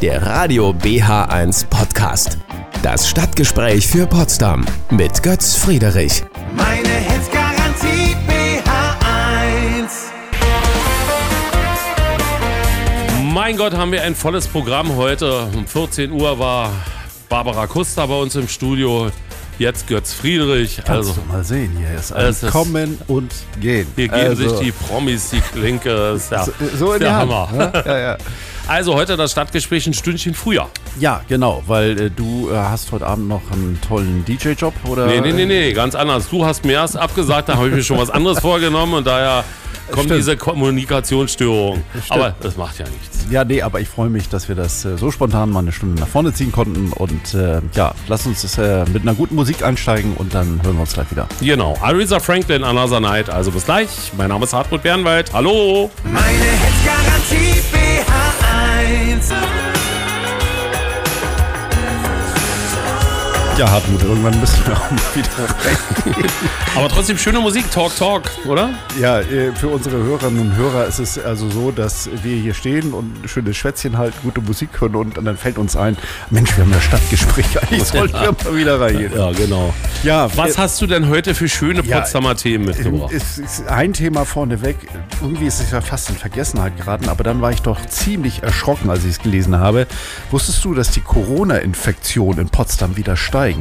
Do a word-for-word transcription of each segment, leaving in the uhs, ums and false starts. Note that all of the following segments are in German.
der Radio B H eins Podcast. Das Stadtgespräch für Potsdam mit Götz Friederich. Meine Hits-Garantie B H eins. Mein Gott, haben wir ein volles Programm heute. Um vierzehn Uhr war Barbara Kuster bei uns im Studio. Jetzt Götz Friederich. Kannst also, du mal sehen, hier ist ein es ist, Kommen und Gehen. Hier geben also, sich die Promis die Klinke. Das ist ja, so, so in ist der der Hand, Hammer. ne? Ja, ja. Also heute das Stadtgespräch ein Stündchen früher. Ja, genau, weil äh, du äh, hast heute Abend noch einen tollen D J-Job, oder? Nee, nee, nee, nee, ganz anders. Du hast mir erst abgesagt, da habe ich mir schon was anderes vorgenommen und daher kommt Stimmt. diese Kommunikationsstörung. Stimmt. Aber das macht ja nichts. Ja, nee, aber ich freue mich, dass wir das äh, so spontan mal eine Stunde nach vorne ziehen konnten. Und äh, ja, lass uns äh, mit einer guten Musik einsteigen und dann hören wir uns gleich wieder. Genau, Aretha Franklin, Another Night. Also bis gleich. Mein Name ist Hartmut Bernwald. Hallo. Meine Hits-Garantie B H eins. Ja, Hartmut, irgendwann müssen wir auch mal wieder rein. Aber trotzdem schöne Musik, Talk, Talk, oder? Ja, äh, für unsere Hörerinnen und Hörer ist es also so, dass wir hier stehen und ein schönes Schwätzchen halten, gute Musik hören und dann fällt uns ein, Mensch, wir haben das Stadtgespräch, eigentlich sollten wir mal wieder reingehen. Ja, genau. Ja, Was äh, hast du denn heute für schöne ja, Potsdamer Themen mitgebracht? Es ist ein Thema vorneweg, irgendwie ist es ja fast in Vergessenheit geraten, aber dann war ich doch ziemlich erschrocken, als ich es gelesen habe. Wusstest du, dass die Corona-Infektionen in Potsdam wieder steigen?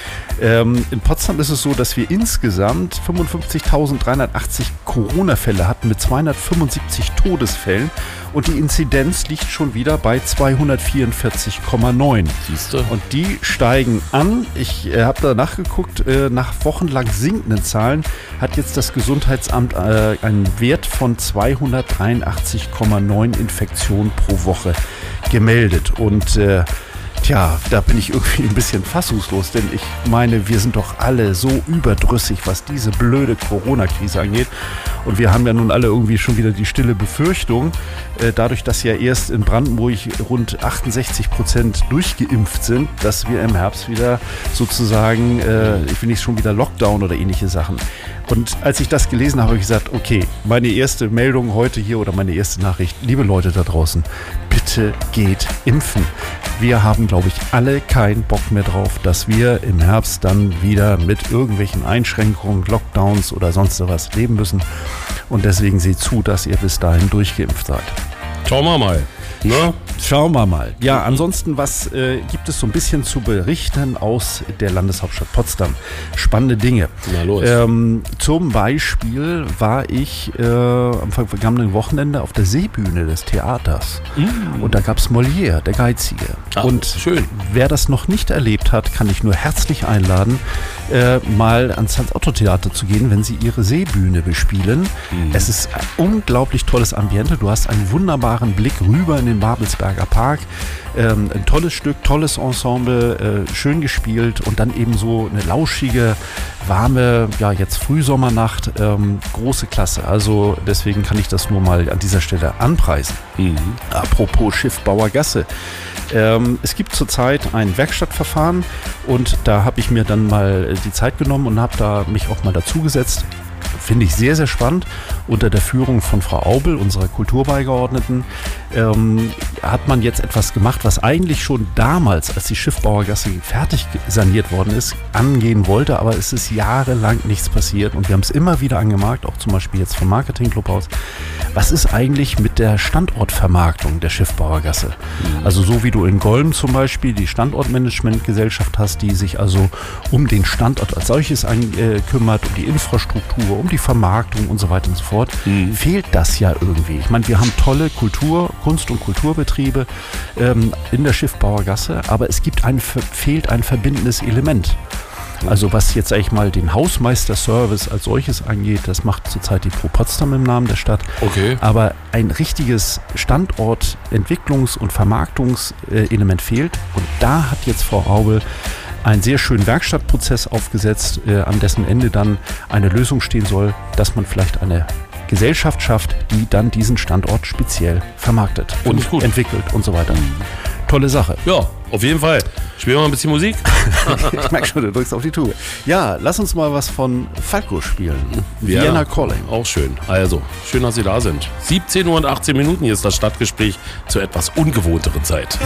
Ähm, in Potsdam ist es so, dass wir insgesamt fünfundfünfzigtausenddreihundertachtzig Corona-Fälle hatten mit zweihundertfünfundsiebzig Todesfällen und die Inzidenz liegt schon wieder bei zweihundertvierundvierzig Komma neun. Siehst du? Und die steigen an. Ich äh, habe da nachgeguckt, äh, nach wochenlang sinkenden Zahlen hat jetzt das Gesundheitsamt äh, einen Wert von zweihundertdreiundachtzig Komma neun Infektionen pro Woche gemeldet. Und äh, Tja, da bin ich irgendwie ein bisschen fassungslos, denn ich meine, wir sind doch alle so überdrüssig, was diese blöde Corona-Krise angeht. Und wir haben ja nun alle irgendwie schon wieder die stille Befürchtung, äh, dadurch, dass ja erst in Brandenburg rund achtundsechzig Prozent durchgeimpft sind, dass wir im Herbst wieder sozusagen, äh, ich will nicht schon wieder Lockdown oder ähnliche Sachen. Und als ich das gelesen habe, habe ich gesagt, okay, meine erste Meldung heute hier oder meine erste Nachricht, liebe Leute da draußen, bitte geht impfen. Wir haben, glaube ich, alle keinen Bock mehr drauf, dass wir im Herbst dann wieder mit irgendwelchen Einschränkungen, Lockdowns oder sonst was leben müssen. Und deswegen seht zu, dass ihr bis dahin durchgeimpft seid. Schauen wir mal. Ne? Schauen wir mal. Ja, ansonsten, was äh, gibt es so ein bisschen zu berichten aus der Landeshauptstadt Potsdam? Spannende Dinge. Na los. Ähm, zum Beispiel war ich äh, am vergangenen Wochenende auf der Seebühne des Theaters. Mm. Und da gab es Molière, der Geizige. Ach, und schön. Wer das noch nicht erlebt hat, kann ich nur herzlich einladen, äh, mal ans Hans-Otto-Theater zu gehen, wenn sie ihre Seebühne bespielen. Mm. Es ist ein unglaublich tolles Ambiente. Du hast einen wunderbaren Blick rüber in den Babelsberger Park. Ähm, ein tolles Stück, tolles Ensemble, äh, schön gespielt und dann eben so eine lauschige, warme, ja jetzt Frühsommernacht, ähm, große Klasse. Also deswegen kann ich das nur mal an dieser Stelle anpreisen. Mhm. Apropos Schiffbauer Gasse. Ähm, es gibt zurzeit ein Werkstattverfahren und da habe ich mir dann mal die Zeit genommen und habe da mich auch mal dazugesetzt. Finde ich sehr, sehr spannend. Unter der Führung von Frau Aubel, unserer Kulturbeigeordneten, ähm, hat man jetzt etwas gemacht, was eigentlich schon damals, als die Schiffbauergasse fertig saniert worden ist, angehen wollte, aber es ist jahrelang nichts passiert und wir haben es immer wieder angemerkt, auch zum Beispiel jetzt vom Marketing-Club aus. Was ist eigentlich mit der Standortvermarktung der Schiffbauergasse? Mhm. Also so wie du in Golm zum Beispiel die Standortmanagementgesellschaft hast, die sich also um den Standort als solches ein, äh, kümmert, um die Infrastruktur, um die Vermarktung und so weiter und so fort, mhm. fehlt das ja irgendwie. Ich meine, wir haben tolle Kultur, Kunst- und Kulturbetriebe ähm, in der Schiffbauergasse, aber es gibt ein, fehlt ein verbindendes Element. Also was jetzt eigentlich mal den Hausmeister-Service als solches angeht, das macht zurzeit die Pro Potsdam im Namen der Stadt. Okay. Aber ein richtiges Standort-, Entwicklungs- und Vermarktungselement fehlt. Und da hat jetzt Frau Aubel einen sehr schönen Werkstattprozess aufgesetzt, äh, an dessen Ende dann eine Lösung stehen soll, dass man vielleicht eine Gesellschaft schafft, die dann diesen Standort speziell vermarktet Find und entwickelt und so weiter. tolle Sache. Ja, auf jeden Fall. Spielen wir mal ein bisschen Musik. Ich merke schon, du drückst auf die Tube. Ja, lass uns mal was von Falco spielen. Ja, Vienna Calling. Auch schön. Also, schön, dass Sie da sind. siebzehn Uhr und achtzehn Minuten, hier ist das Stadtgespräch zur etwas ungewohnteren Zeit.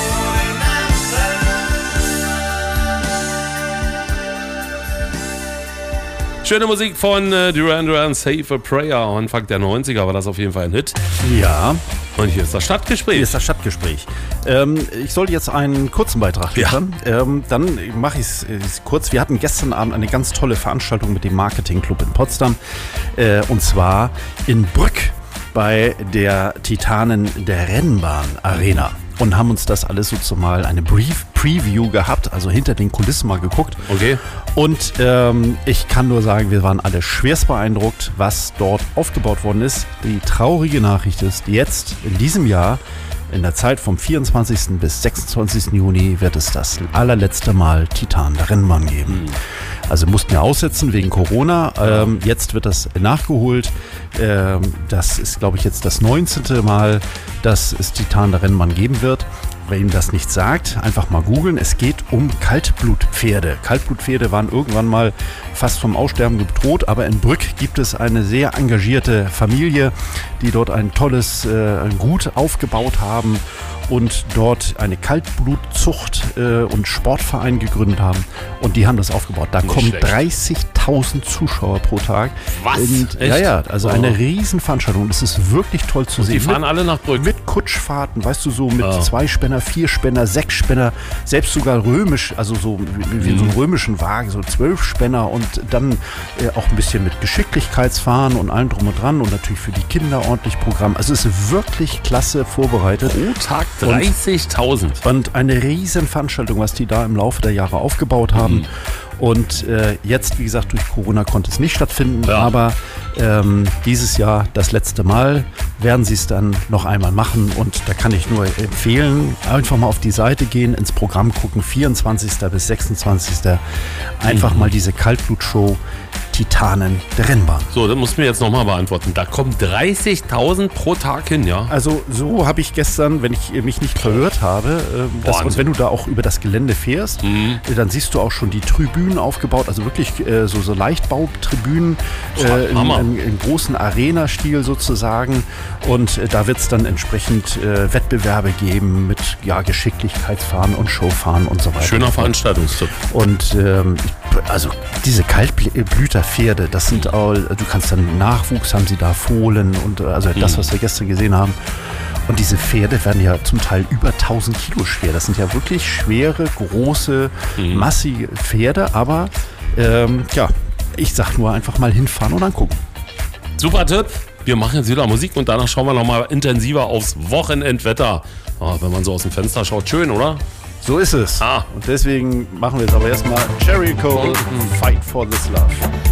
Schöne Musik von äh, Duran Duran, Save a Prayer. Anfang der neunziger war das auf jeden Fall ein Hit. Ja. Und hier ist das Stadtgespräch. Hier ist das Stadtgespräch. Ähm, ich soll jetzt einen kurzen Beitrag liefern. Ja. Ähm, dann mache ich es kurz. Wir hatten gestern Abend eine ganz tolle Veranstaltung mit dem Marketingclub in Potsdam. Äh, und zwar in Brück bei der Titanen der Rennbahn Arena. Und haben uns das alles so zumal eine Brief Preview gehabt, also hinter den Kulissen mal geguckt. Okay. Und ähm, ich kann nur sagen, wir waren alle schwerst beeindruckt, was dort aufgebaut worden ist. Die traurige Nachricht ist, jetzt in diesem Jahr, in der Zeit vom vierundzwanzigsten bis sechsundzwanzigsten Juni, wird es das allerletzte Mal Titan der Rennbahn geben. Mhm. Also mussten wir aussetzen wegen Corona. Ähm, jetzt wird das nachgeholt. Ähm, das ist, glaube ich, jetzt das neunzehnte Mal, dass es Titan der Rennbahn geben wird. Wer Ihnen das nicht sagt, einfach mal googeln. Es geht um Kaltblutpferde. Kaltblutpferde waren irgendwann mal fast vom Aussterben bedroht, aber in Brück gibt es eine sehr engagierte Familie, die dort ein tolles äh, Gut aufgebaut haben und dort eine Kaltblutzucht äh, und Sportverein gegründet haben. Und die haben das aufgebaut. Da Nicht kommen schlecht. dreißigtausend Zuschauer pro Tag. Was? Und, Echt? ja, ja, also Oh. eine Riesenveranstaltung. Es ist wirklich toll zu Die sehen. fahren Mit- alle nach Brück. mit Kutschfahrten, weißt du, so mit Ah. zwei Spänner, vier Spänner, sechs Spänner, selbst sogar römisch, also so wie, wie in so einem römischen Wagen, so zwölf Spänner und dann äh, auch ein bisschen mit Geschicklichkeitsfahren und allem drum und dran und natürlich für die Kinder ordentlich Programm. Also es ist wirklich klasse vorbereitet. Pro Tag dreißigtausend. Und eine riesen Veranstaltung, was die da im Laufe der Jahre aufgebaut haben. Mhm. Und äh, jetzt, wie gesagt, durch Corona konnte es nicht stattfinden, Ja. aber ähm, dieses Jahr das letzte Mal werden sie es dann noch einmal machen. Und da kann ich nur empfehlen, einfach mal auf die Seite gehen, ins Programm gucken, vierundzwanzigsten bis sechsundzwanzigsten Einfach Mhm. mal diese Kaltblutshow Titanen der Rennbahn. So, das musst du mir jetzt nochmal beantworten. Da kommen dreißigtausend pro Tag hin, ja? Also so habe ich gestern, wenn ich mich nicht verhört habe, ähm, das, Wahnsinn. und wenn du da auch über das Gelände fährst, Mhm. äh, dann siehst du auch schon die Tribünen aufgebaut, also wirklich äh, so, so Leichtbautribünen äh, in, Hammer. in, in großen Arena-Stil sozusagen. Und äh, da wird es dann entsprechend äh, Wettbewerbe geben mit ja, Geschicklichkeitsfahren und Showfahren und so weiter. Schöner Veranstaltungstipp. Und ähm, ich- also diese Kaltblüterpferde, das sind auch, du kannst dann Nachwuchs haben sie da, Fohlen und äh, also das, was wir gestern gesehen haben. Und diese Pferde werden ja zum Teil über tausend Kilo schwer. Das sind ja wirklich schwere, große, massige Pferde. Aber ähm, ja, ich sag nur einfach mal hinfahren und angucken. Super Tipp. Wir machen jetzt wieder Musik und danach schauen wir nochmal intensiver aufs Wochenendwetter. Ah, wenn man so aus dem Fenster schaut, schön, oder? So ist es. Ah. Und deswegen machen wir jetzt aber erstmal Cherry Cole, Fight for this Love.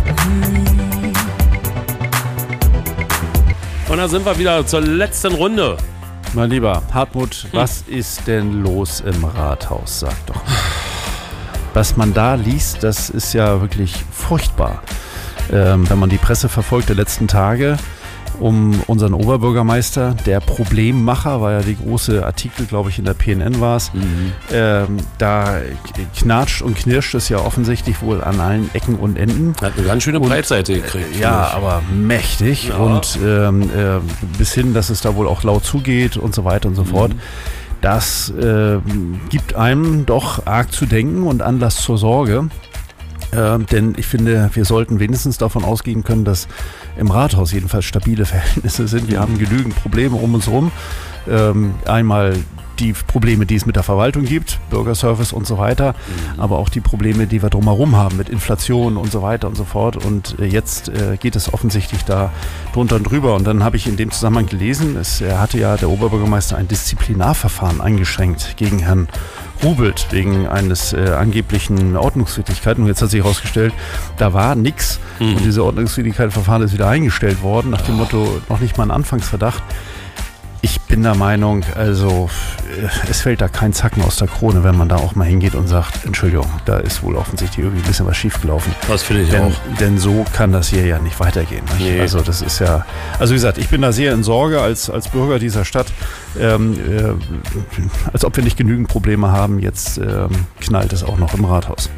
Und da sind wir wieder zur letzten Runde. Mein Lieber Hartmut, was ist denn los im Rathaus? Sag doch. Was man da liest, das ist ja wirklich furchtbar. Ähm, wenn man die Presse verfolgt der letzten Tage um unseren Oberbürgermeister, der Problemmacher, war ja die große Artikel, glaube ich, in der P N N war es. Ähm, da knatscht und knirscht es ja offensichtlich wohl an allen Ecken und Enden. Hat eine ganz schöne Breitseite gekriegt. Ja, aber mächtig Ja. und ähm, äh, bis hin, dass es da wohl auch laut zugeht und so weiter und so fort. Das äh, gibt einem doch arg zu denken und Anlass zur Sorge. Äh, denn ich finde, wir sollten wenigstens davon ausgehen können, dass im Rathaus jedenfalls stabile Verhältnisse sind. Wir haben genügend Probleme um uns rum. Ähm, einmal die Probleme, die es mit der Verwaltung gibt, Bürgerservice und so weiter, mhm. aber auch die Probleme, die wir drumherum haben mit Inflation und so weiter und so fort. Und äh, jetzt äh, geht es offensichtlich da drunter und drüber. Und dann habe ich in dem Zusammenhang gelesen, es er hatte ja der Oberbürgermeister ein Disziplinarverfahren eingeschränkt gegen Herrn Rubelt wegen eines äh, angeblichen Ordnungswidrigkeiten. Und jetzt hat sich herausgestellt, da war nichts. Mhm. Und diese Ordnungswidrigkeitsverfahren ist wieder eingestellt worden, nach dem Motto, noch nicht mal ein Anfangsverdacht. Ich bin der Meinung, also es fällt da kein Zacken aus der Krone, wenn man da auch mal hingeht und sagt, Entschuldigung, da ist wohl offensichtlich irgendwie ein bisschen was schiefgelaufen. Das finde ich denn, auch. Denn so kann das hier ja nicht weitergehen. Nicht? Nee. Also das ist ja, also wie gesagt, ich bin da sehr in Sorge als, als Bürger dieser Stadt, ähm, äh, als ob wir nicht genügend Probleme haben. Jetzt ähm, knallt es auch noch im Rathaus.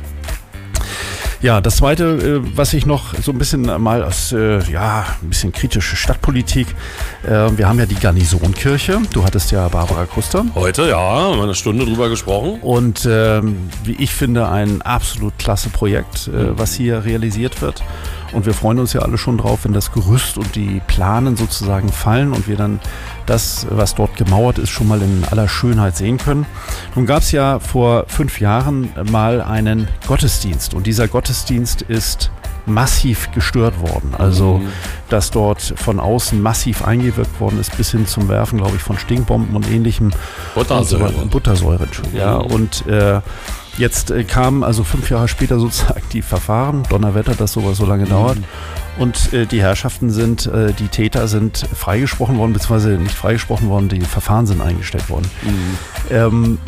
Ja, das Zweite, was ich noch so ein bisschen mal aus, ja, ein bisschen kritische Stadtpolitik. Wir haben ja die Garnisonkirche. Du hattest ja Barbara Kuster. Heute, ja, haben wir eine Stunde drüber gesprochen. Und ähm, wie ich finde, ein absolut klasse Projekt, äh, was hier realisiert wird. Und wir freuen uns ja alle schon drauf, wenn das Gerüst und die Planen sozusagen fallen und wir dann das, was dort gemauert ist, schon mal in aller Schönheit sehen können. Nun gab es ja vor fünf Jahren mal einen Gottesdienst und dieser Gottesdienst ist massiv gestört worden. Also, mhm. dass dort von außen massiv eingewirkt worden ist, bis hin zum Werfen, glaube ich, von Stinkbomben und ähnlichem. Buttersäure. Und so Buttersäure, Entschuldigung. Ja, und äh, jetzt äh, kamen also fünf Jahre später sozusagen die Verfahren, Donnerwetter, dass sowas so lange mhm. dauert. Und äh, die Herrschaften sind, äh, die Täter sind freigesprochen worden, beziehungsweise nicht freigesprochen worden, die Verfahren sind eingestellt worden. Mhm. Ähm,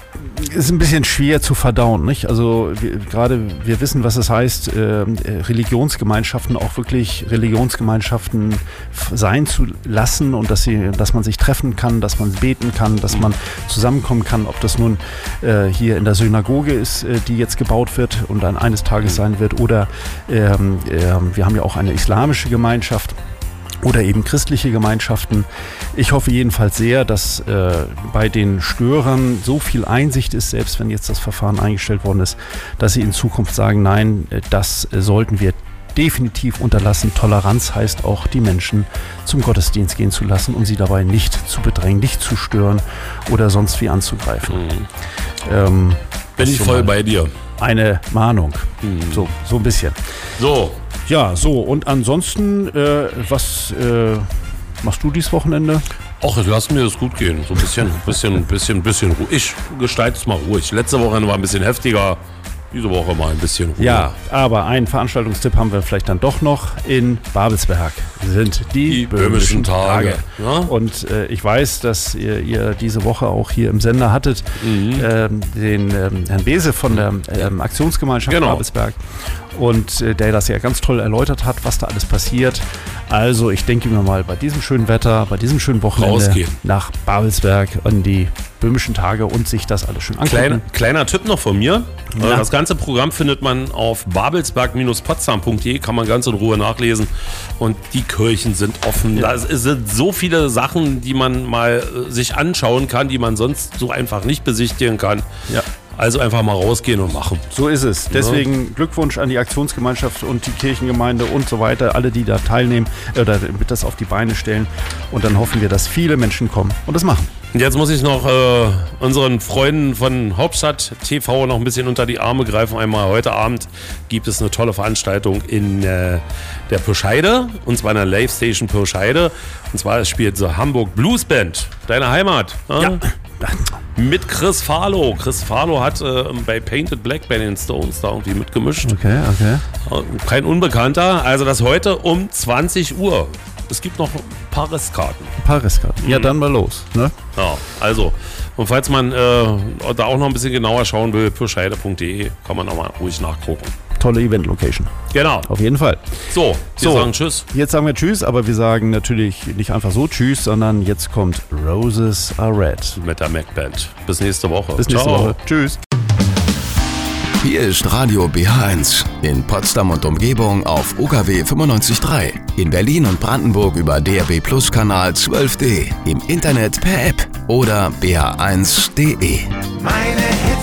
ist ein bisschen schwer zu verdauen, nicht? Also wir, gerade wir wissen, was es heißt, äh, Religionsgemeinschaften auch wirklich Religionsgemeinschaften f- sein zu lassen und dass sie, dass man sich treffen kann, dass man beten kann, dass man zusammenkommen kann, ob das nun äh, hier in der Synagoge ist, äh, die jetzt gebaut wird und dann eines Tages sein wird, oder ähm, äh, wir haben ja auch eine islamische Gemeinschaft. Oder eben christliche Gemeinschaften. Ich hoffe jedenfalls sehr, dass äh, bei den Störern so viel Einsicht ist, selbst wenn jetzt das Verfahren eingestellt worden ist, dass sie in Zukunft sagen, nein, das äh, sollten wir definitiv unterlassen. Toleranz heißt auch, die Menschen zum Gottesdienst gehen zu lassen und sie dabei nicht zu bedrängen, nicht zu stören oder sonst wie anzugreifen. Mhm. Ähm, Bin ich voll bei dir. Eine Mahnung. Mhm. So, so ein bisschen. So. Ja, so, und ansonsten, äh, was äh, machst du dieses Wochenende? Ach, lass mir das gut gehen. So ein bisschen, bisschen, bisschen, bisschen ruhig. Ich gestalte es mal ruhig. Letzte Woche war ein bisschen heftiger. Diese Woche mal ein bisschen ruhiger. Ja, aber einen Veranstaltungstipp haben wir vielleicht dann doch noch. In Babelsberg sind die, die böhmischen Tage. Tage. Ja? Und äh, ich weiß, dass ihr, ihr diese Woche auch hier im Sender hattet, mhm. ähm, den ähm, Herrn Bese von der ähm, Aktionsgemeinschaft genau. Babelsberg. Und äh, der das ja ganz toll erläutert hat, was da alles passiert. Also ich denke mir mal, bei diesem schönen Wetter, bei diesem schönen Wochenende rausgehen. Nach Babelsberg an die böhmischen Tage und sich das alles schön angucken. Kleiner, kleiner Tipp noch von mir. Ja. Das ganze Programm findet man auf babelsberg Bindestrich potsdam Punkt de, kann man ganz in Ruhe nachlesen. Und die Kirchen sind offen. Ja. Da sind so viele Sachen, die man mal sich anschauen kann, die man sonst so einfach nicht besichtigen kann. Ja. Also einfach mal rausgehen und machen. So ist es. Deswegen ja. Glückwunsch an die Aktionsgemeinschaft und die Kirchengemeinde und so weiter. Alle, die da teilnehmen oder das auf die Beine stellen. Und dann hoffen wir, dass viele Menschen kommen und das machen. Und jetzt muss ich noch äh, unseren Freunden von Hauptstadt T V noch ein bisschen unter die Arme greifen. Einmal heute Abend gibt es eine tolle Veranstaltung in äh, der Pirscheide. Und zwar in der Live Station Pirscheide. Und zwar spielt so Hamburg Blues Band. Deine Heimat. Äh? Ja. Mit Chris Farlow. Chris Farlow hat äh, bei Painted Black bei den Stones da irgendwie mitgemischt. Okay, okay. Kein Unbekannter. Also das heute um zwanzig Uhr. Es gibt noch ein paar Restkarten. Ein paar Restkarten. Ja, dann mal los. Ne? Ja, also. Und falls man äh, da auch noch ein bisschen genauer schauen will, pirscheide Punkt de, kann man auch mal ruhig nachgucken. Tolle Event-Location. Genau. Auf jeden Fall. So, wir so, sagen Tschüss. Jetzt sagen wir Tschüss, aber wir sagen natürlich nicht einfach so Tschüss, sondern jetzt kommt Roses Are Red. Mit der Mac Band. Bis nächste Woche. Bis nächste Ciao. Woche. Tschüss. Hier ist Radio B H eins. In Potsdam und Umgebung auf U K W fünfundneunzig Komma drei. In Berlin und Brandenburg über D R B Plus Kanal zwölf D. Im Internet per App oder b h eins punkt de. Meine